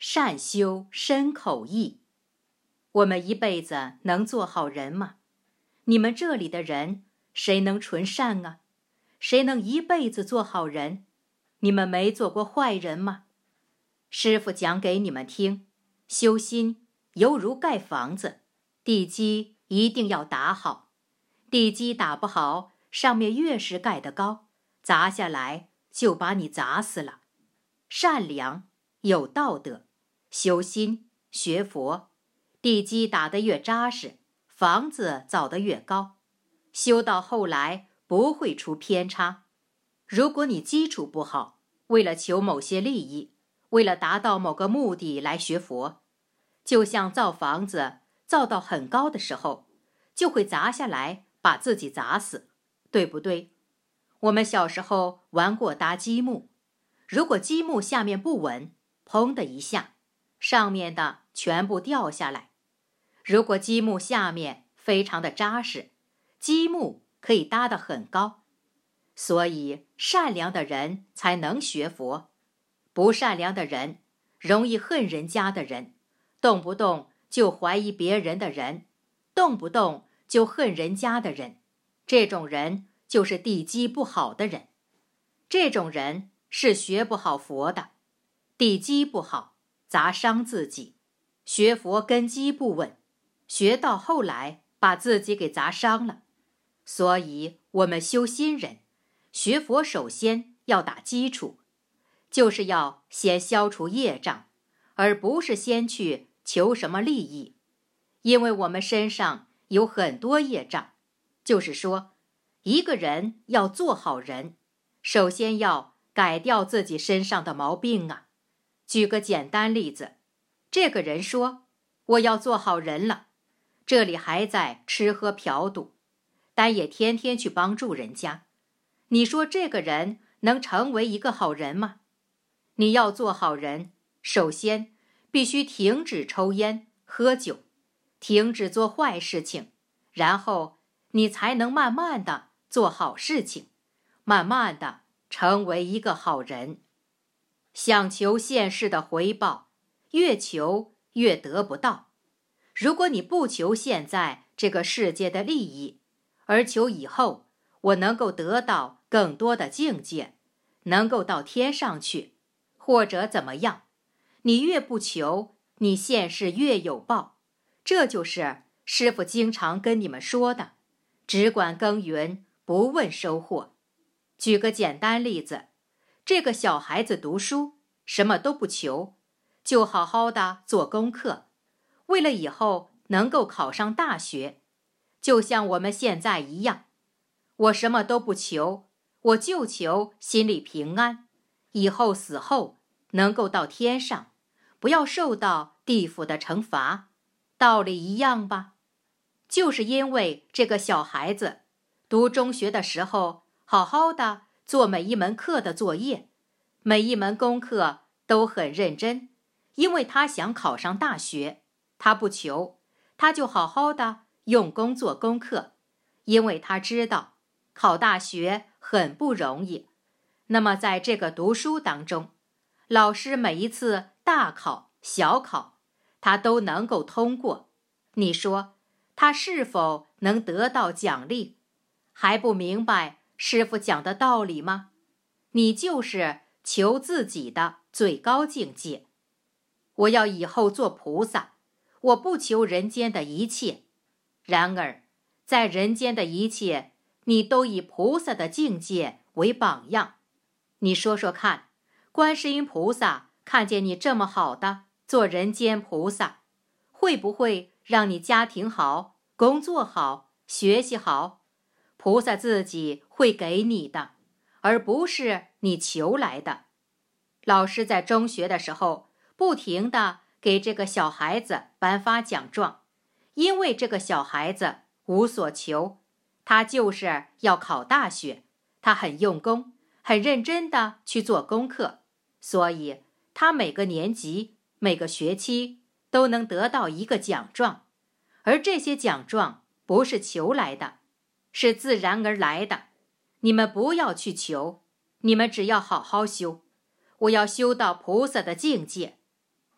善修身口意。我们一辈子能做好人吗？你们这里的人，谁能纯善啊？谁能一辈子做好人？你们没做过坏人吗？师父讲给你们听，修心犹如盖房子，地基一定要打好。地基打不好，上面越是盖得高，砸下来就把你砸死了。善良，有道德，修心，学佛，地基打得越扎实，房子造得越高，修到后来不会出偏差。如果你基础不好，为了求某些利益，为了达到某个目的来学佛，就像造房子造到很高的时候，就会砸下来把自己砸死，对不对？我们小时候玩过搭积木，如果积木下面不稳，砰的一下，上面的全部掉下来。如果积木下面非常的扎实，积木可以搭得很高。所以善良的人才能学佛，不善良的人，容易恨人家的人，动不动就怀疑别人的人，动不动就恨人家的人，这种人就是地基不好的人。这种人是学不好佛的，地基不好，砸伤自己。学佛根基不稳，学到后来把自己给砸伤了。所以我们修心人，学佛首先要打基础，就是要先消除业障，而不是先去求什么利益。因为我们身上有很多业障，就是说，一个人要做好人，首先要改掉自己身上的毛病啊。举个简单例子，这个人说，我要做好人了，这里还在吃喝嫖赌，但也天天去帮助人家。你说这个人能成为一个好人吗？你要做好人，首先必须停止抽烟、喝酒，停止做坏事情，然后你才能慢慢的做好事情，慢慢的成为一个好人。想求现世的回报，越求越得不到。如果你不求现在这个世界的利益，而求以后我能够得到更多的境界，能够到天上去，或者怎么样，你越不求，你现世越有报。这就是师父经常跟你们说的，只管耕耘，不问收获。举个简单例子，这个小孩子读书，什么都不求，就好好的做功课，为了以后能够考上大学。就像我们现在一样，我什么都不求，我就求心里平安，以后死后能够到天上，不要受到地府的惩罚。道理一样吧？就是因为这个小孩子读中学的时候，好好的做每一门课的作业，每一门功课都很认真，因为他想考上大学，他不求，他就好好的用功做功课，因为他知道考大学很不容易。那么在这个读书当中，老师每一次大考、小考，他都能够通过。你说他是否能得到奖励？还不明白师父讲的道理吗？你就是求自己的最高境界。我要以后做菩萨，我不求人间的一切。然而，在人间的一切，你都以菩萨的境界为榜样。你说说看，观世音菩萨看见你这么好的做人间菩萨，会不会让你家庭好、工作好、学习好？菩萨自己会给你的，而不是你求来的。老师在中学的时候，不停地给这个小孩子颁发奖状，因为这个小孩子无所求，他就是要考大学，他很用功，很认真地去做功课，所以他每个年级、每个学期都能得到一个奖状。而这些奖状不是求来的，是自然而来的。你们不要去求，你们只要好好修。我要修到菩萨的境界，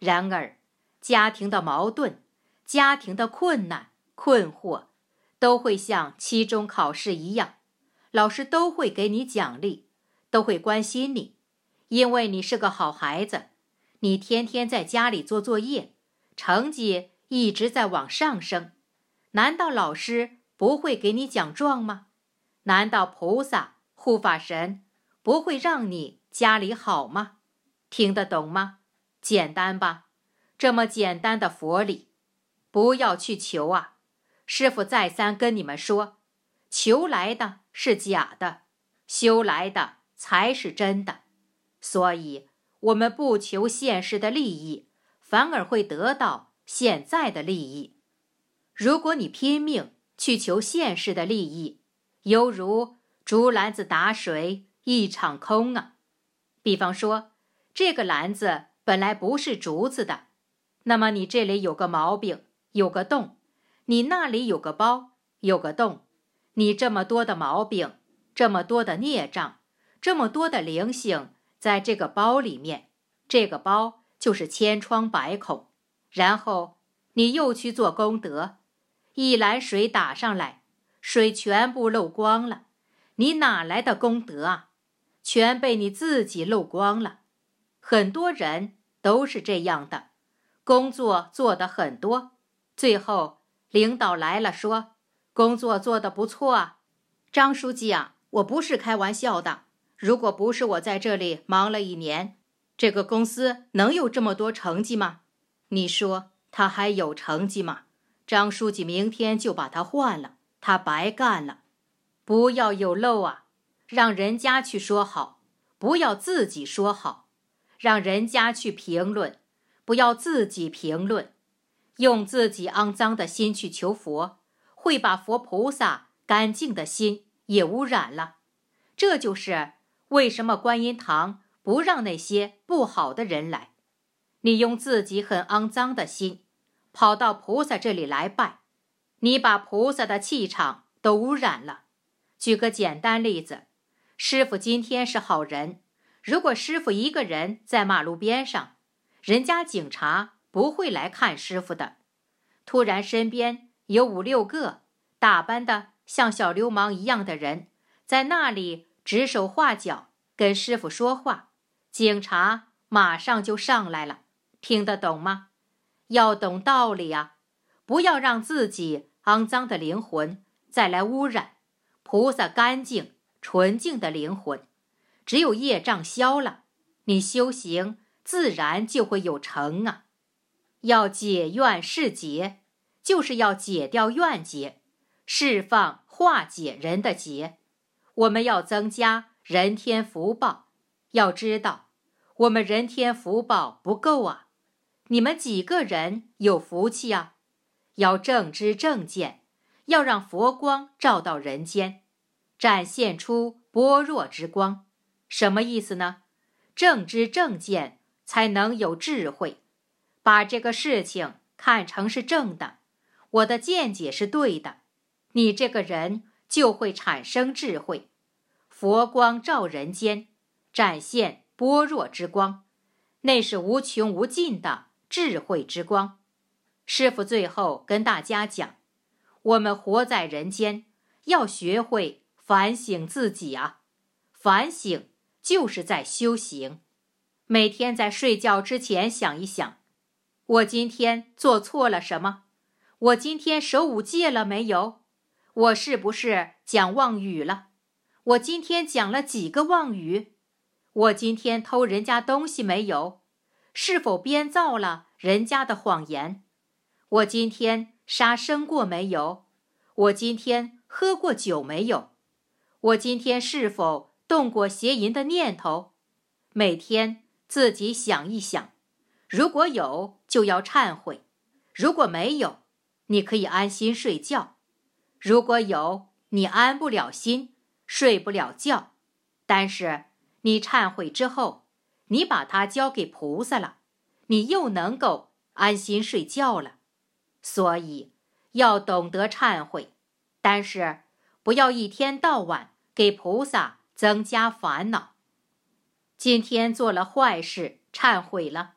然而，家庭的矛盾、家庭的困难、困惑，都会像期中考试一样，老师都会给你奖励，都会关心你，因为你是个好孩子，你天天在家里做作业，成绩一直在往上升。难道老师不会给你奖状吗？难道菩萨、护法神不会让你家里好吗？听得懂吗？简单吧？这么简单的佛理，不要去求啊！师父再三跟你们说，求来的是假的，修来的才是真的。所以，我们不求现实的利益，反而会得到现在的利益。如果你拼命去求现实的利益，犹如竹篮子打水一场空啊。比方说，这个篮子本来不是竹子的，那么你这里有个毛病，有个洞，你那里有个包，有个洞，你这么多的毛病，这么多的孽障，这么多的灵性在这个包里面，这个包就是千疮百孔。然后你又去做功德，一篮水打上来，水全部漏光了，你哪来的功德啊？全被你自己漏光了。很多人都是这样的，工作做得很多，最后领导来了说，工作做得不错啊，张书记啊，我不是开玩笑的，如果不是我在这里忙了1年，这个公司能有这么多成绩吗？你说他还有成绩吗？张书记明天就把他换了，他白干了。不要有漏啊，让人家去说好，不要自己说好，让人家去评论，不要自己评论。用自己肮脏的心去求佛，会把佛菩萨干净的心也污染了。这就是为什么观音堂不让那些不好的人来。你用自己很肮脏的心跑到菩萨这里来拜，你把菩萨的气场都污染了。举个简单例子，师父今天是好人，如果师父一个人在马路边上，人家警察不会来看师父的。突然身边有5、6个打扮的像小流氓一样的人，在那里指手画脚跟师父说话，警察马上就上来了。听得懂吗？要懂道理啊，不要让自己肮脏的灵魂再来污染菩萨干净纯净的灵魂。只有业障消了，你修行自然就会有成啊。要解怨释结，就是要解掉怨结，释放化解人的结。我们要增加人天福报，要知道我们人天福报不够啊。你们几个人有福气啊？要正知正见，要让佛光照到人间，展现出般若之光。什么意思呢？正知正见才能有智慧，把这个事情看成是正的，我的见解是对的，你这个人就会产生智慧。佛光照人间，展现般若之光，那是无穷无尽的智慧之光。师父最后跟大家讲，我们活在人间，要学会反省自己啊。反省就是在修行。每天在睡觉之前想一想，我今天做错了什么？我今天守5戒了没有？我是不是讲妄语了？我今天讲了几个妄语？我今天偷人家东西没有？是否编造了人家的谎言？我今天杀生过没有？我今天喝过酒没有？我今天是否动过邪淫的念头？每天自己想一想，如果有就要忏悔，如果没有，你可以安心睡觉。如果有，你安不了心，睡不了觉，但是你忏悔之后，你把它交给菩萨了，你又能够安心睡觉了。所以要懂得忏悔，但是不要一天到晚给菩萨增加烦恼。今天做了坏事，忏悔了，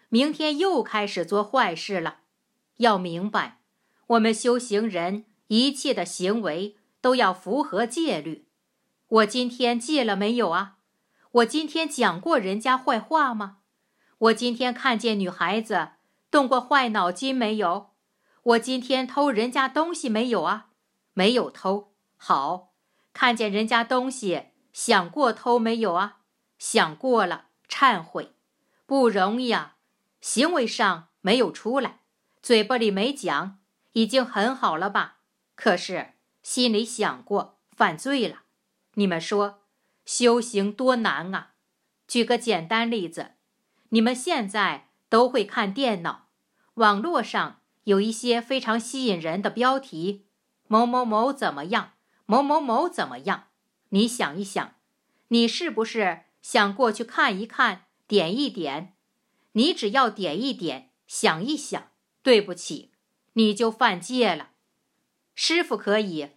明天又开始做坏事了。要明白，我们修行人一切的行为都要符合戒律。我今天戒了没有啊？我今天讲过人家坏话吗？我今天看见女孩子动过坏脑筋没有？我今天偷人家东西没有啊？没有偷。好，看见人家东西想过偷没有啊？想过了，忏悔。不容易啊，行为上没有出来，嘴巴里没讲，已经很好了吧？可是心里想过，犯罪了。你们说修行多难啊？举个简单例子，你们现在都会看电脑，网络上有一些非常吸引人的标题，某某某怎么样，某某某怎么样。你想一想，你是不是想过去看一看，点一点？你只要点一点，想一想，对不起，你就犯戒了。师父可以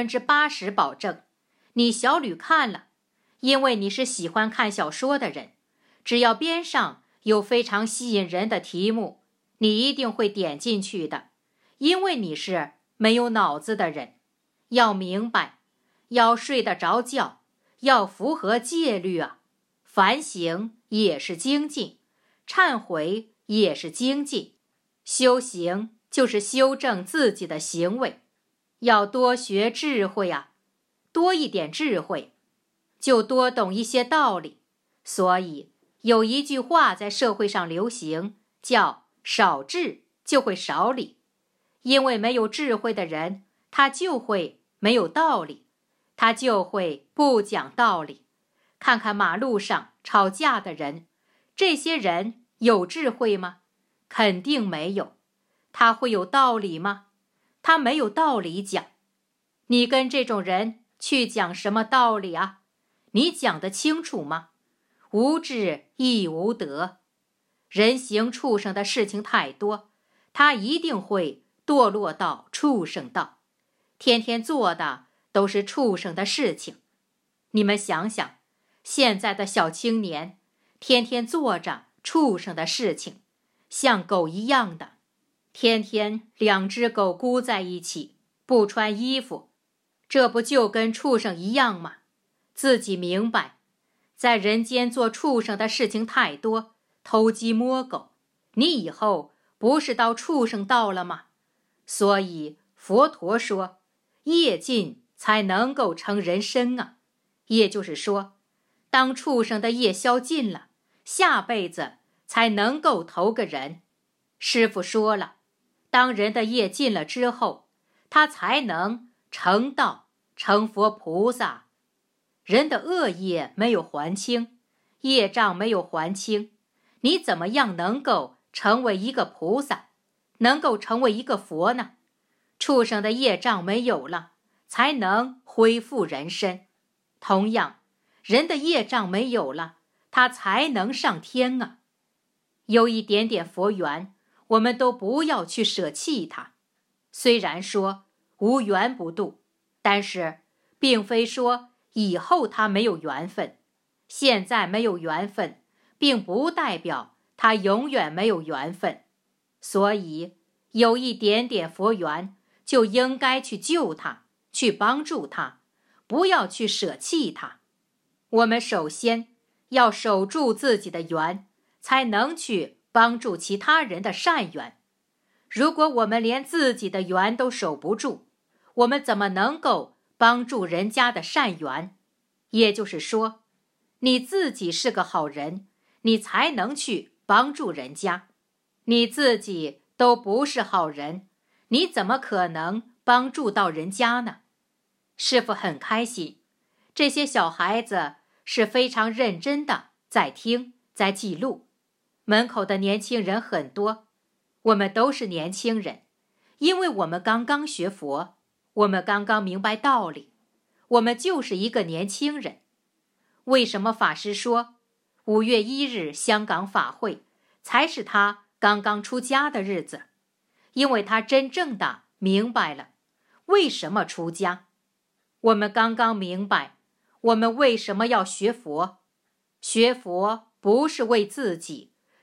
80%保证，你小吕看了，因为你是喜欢看小说的人，只要边上有非常吸引人的题目，你一定会点进去的，因为你是没有脑子的人。要明白，要睡得着觉，要符合戒律啊。反省也是精进，忏悔也是精进，修行就是修正自己的行为。要多学智慧啊，多一点智慧，就多懂一些道理。所以有一句话在社会上流行，叫少智就会少理。因为没有智慧的人，他就会没有道理，他就会不讲道理。看看马路上吵架的人，这些人有智慧吗？肯定没有。他会有道理吗？他没有道理讲。你跟这种人去讲什么道理啊？你讲得清楚吗？无智亦无德。人行畜生的事情太多，他一定会堕落到畜生道，天天做的都是畜生的事情。你们想想，现在的小青年天天做着畜生的事情，像狗一样的，天天2只狗箍在一起，不穿衣服，这不就跟畜生一样吗？自己明白，在人间做畜生的事情太多，偷鸡摸狗，你以后不是到畜生道了吗？所以佛陀说，业尽才能够成人身啊。也就是说，当畜生的业消尽了，下辈子才能够投个人。师父说了，当人的业尽了之后，他才能成道成佛菩萨。人的恶业没有还清，业障没有还清，你怎么样能够成为一个菩萨，能够成为一个佛呢？畜生的业障没有了，才能恢复人身。同样，人的业障没有了，他才能上天啊。有一点点佛缘，我们都不要去舍弃它。虽然说无缘不渡，但是并非说以后他没有缘分。现在没有缘分，并不代表他永远没有缘分。所以有一点点佛缘，就应该去救他，去帮助他，不要去舍弃他。我们首先要守住自己的缘，才能去帮助其他人的善缘。如果我们连自己的缘都守不住，我们怎么能够帮助人家的善缘？也就是说，你自己是个好人，你才能去帮助人家。你自己都不是好人，你怎么可能帮助到人家呢？师父很开心，这些小孩子是非常认真的在听，在记录。门口的年轻人很多，我们都是年轻人，因为我们刚刚学佛，我们刚刚明白道理，我们就是一个年轻人。为什么法师说5月1日香港法会才是他刚刚出家的日子？因为他真正的明白了为什么出家。我们刚刚明白我们为什么要学佛。学佛不是为自己，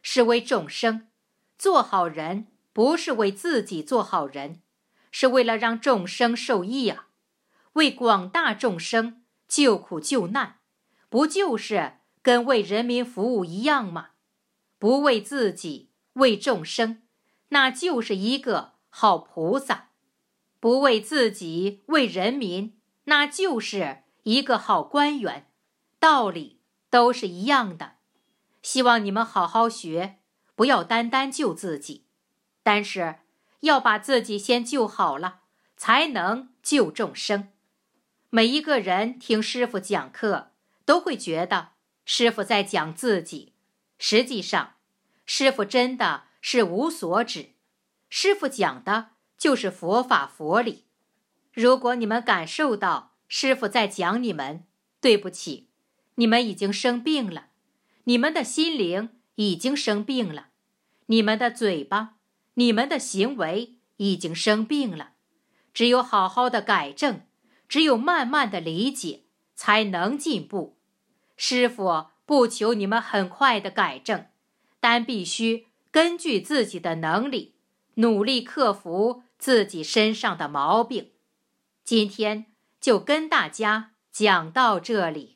是为众生。做好人不是为自己做好人，是为了让众生受益啊，为广大众生救苦救难，不就是跟为人民服务一样吗？不为自己，为众生，那就是一个好菩萨；不为自己，为人民，那就是一个好官员。道理都是一样的。希望你们好好学，不要单单救自己，但是要把自己先救好了，才能救众生。每一个人听师父讲课，都会觉得师父在讲自己，实际上师父真的是无所指，师父讲的就是佛法佛理。如果你们感受到师父在讲你们，对不起，你们已经生病了，你们的心灵已经生病了，你们的嘴巴，你们的行为已经生病了。只有好好的改正，只有慢慢的理解，才能进步。师父不求你们很快的改正，但必须根据自己的能力，努力克服自己身上的毛病。今天就跟大家讲到这里。